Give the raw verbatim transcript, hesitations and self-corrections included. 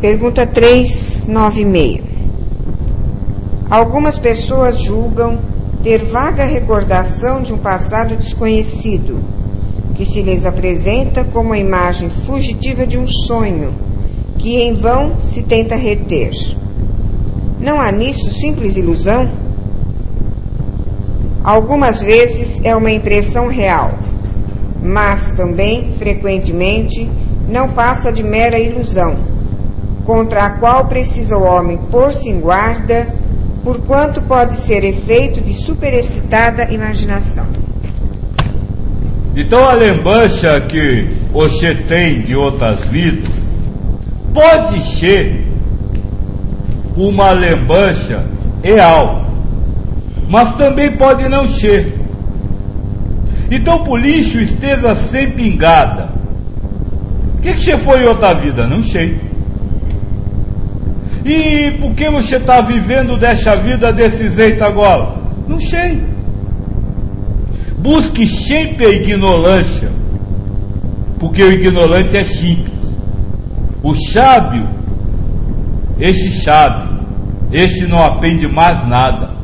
Pergunta trezentos e noventa e seis. Algumas pessoas julgam ter vaga recordação de um passado desconhecido, que se lhes apresenta como a imagem fugitiva de um sonho, que em vão se tenta reter. Não há nisso simples ilusão? Algumas vezes é uma impressão real, mas também, frequentemente, não passa de mera ilusão, contra a qual precisa o homem pôr-se em guarda, porquanto pode ser efeito de superexcitada imaginação. Então a lembrança que você tem de outras vidas pode ser uma lembrança real, mas também pode não ser. Então por isso esteja sempre engada. O que, que você foi em outra vida? Não sei. E por que você está vivendo dessa vida desse jeito agora? Não sei. Busque sempre a ignorância, porque o ignorante é simples. O sábio, esse sábio, esse não aprende mais nada.